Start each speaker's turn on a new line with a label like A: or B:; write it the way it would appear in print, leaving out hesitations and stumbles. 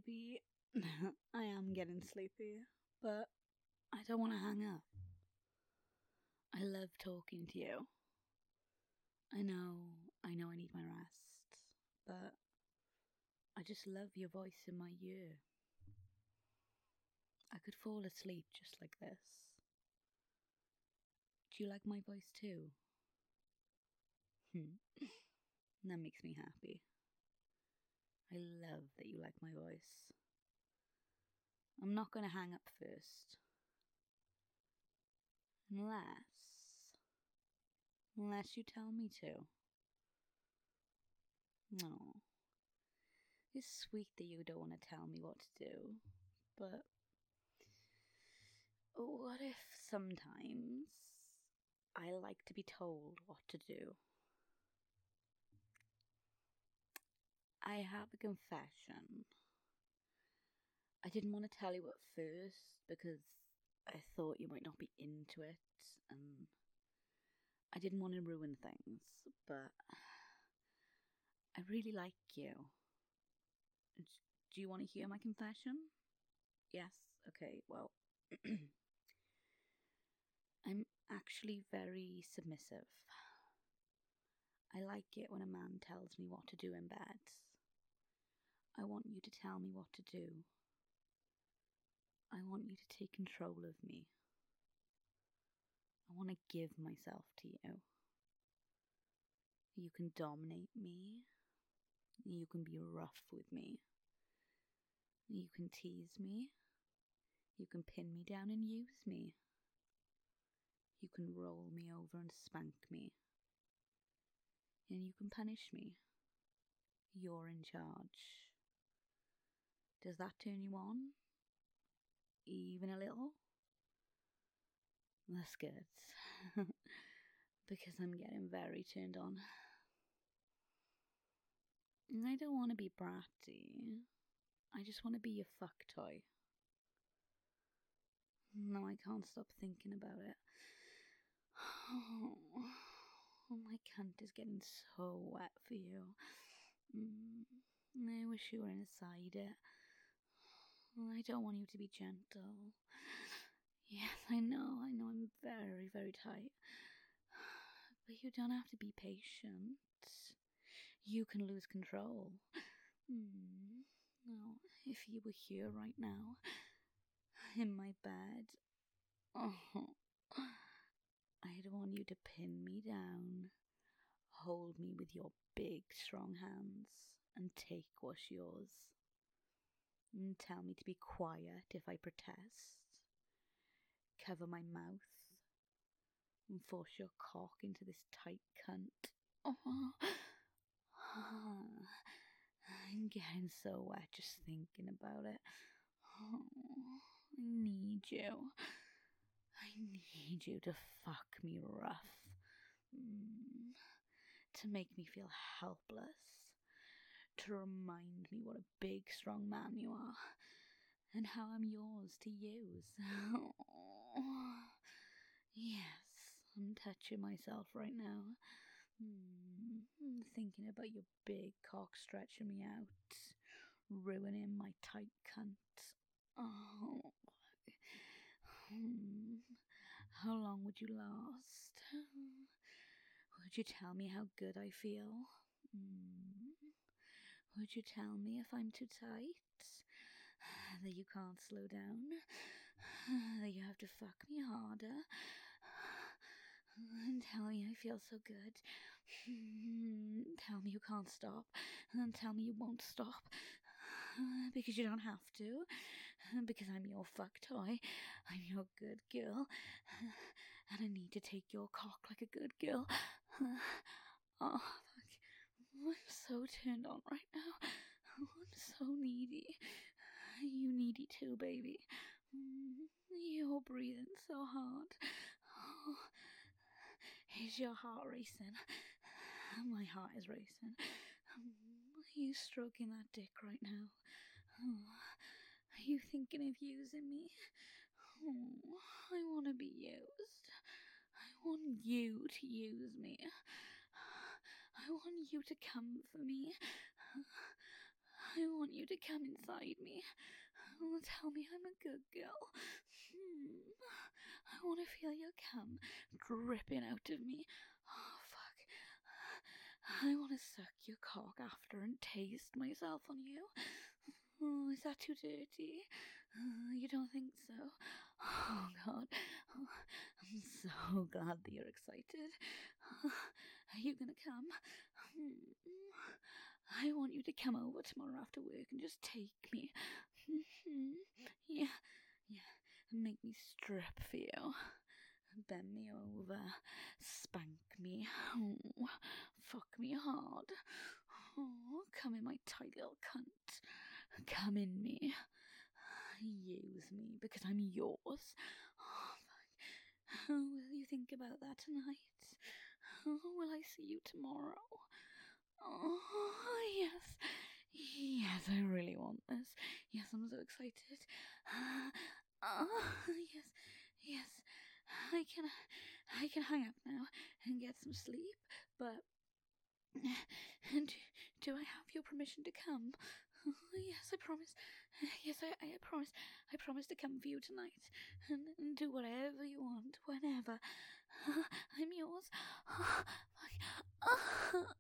A: sleepy. I am getting sleepy, but I don't want to hang up. I love talking to you. I know I need my rest, but I just love your voice in my ear. I could fall asleep just like this. Do you like my voice too? That makes me happy. I love that you like my voice. I'm not going to hang up first. Unless you tell me to. No. It's sweet that you don't want to tell me what to do, but what if sometimes I like to be told what to do? I have a confession. I didn't want to tell you at first because I thought you might not be into it, and I didn't want to ruin things, but I really like you. Do you want to hear my confession? Yes? Okay, well, I'm actually very submissive. I like it when a man tells me what to do in bed. I want you to tell me what to do. I want you to take control of me. I want to give myself to you. You can dominate me. You can be rough with me. You can tease me. You can pin me down and use me. You can roll me over and spank me. And you can punish me. You're in charge. Does that turn you on? Even a little? That's good. Because I'm getting very turned on. And I don't want to be bratty. I just want to be your fuck toy. No, I can't stop thinking about it. Oh, my cunt is getting so wet for you. I wish you were inside it. I don't want you to be gentle. Yes, I know, I'm very, very tight. But you don't have to be patient. You can lose control. No, if you were here right now, in my bed, I'd want you to pin me down, hold me with your big, strong hands, and take what's yours. And tell me to be quiet if I protest. Cover my mouth and force your cock into this tight cunt. I'm getting so wet just thinking about it. I need you. I need you to fuck me rough. To make me feel helpless. To remind me what a big, strong man you are. And how I'm yours to use. Yes, I'm touching myself right now. Thinking about your big cock stretching me out, ruining my tight cunt. Oh. How long would you last? Would you tell me how good I feel? Would you tell me if I'm too tight? That you can't slow down? That you have to fuck me harder? And tell me I feel so good. Tell me you can't stop. And tell me you won't stop. Because you don't have to. Because I'm your fuck toy. I'm your good girl. And I need to take your cock like a good girl. Oh, fuck. I'm so turned on right now. I'm so needy. You needy too, baby. You're breathing so hard. Oh. Is your heart racing? My heart is racing. Are you stroking that dick right now? Are you thinking of using me? I want to be used. I want you to use me. I want you to come for me. I want you to come inside me. Oh, tell me I'm a good girl. I want to feel your cum dripping out of me. Oh, fuck. I want to suck your cock after and taste myself on you. Oh, is that too dirty? You don't think so? Oh, God. Oh, I'm so glad that you're excited. Are you gonna come? I want you to come over tomorrow after work and just take me. Yeah, and make me strip for you. Bend me over, spank me, fuck me hard. Oh, come in, my tight little cunt. Come in me. Use me because I'm yours. Oh, will you think about that tonight? Oh, will I see you tomorrow? Oh, yes. Yes, I really want this. Yes, I'm so excited. Yes. I can hang up now and get some sleep, but do I have your permission to come? Yes, I promise. Yes, I promise. I promise to come for you tonight and do whatever you want, whenever. I'm yours.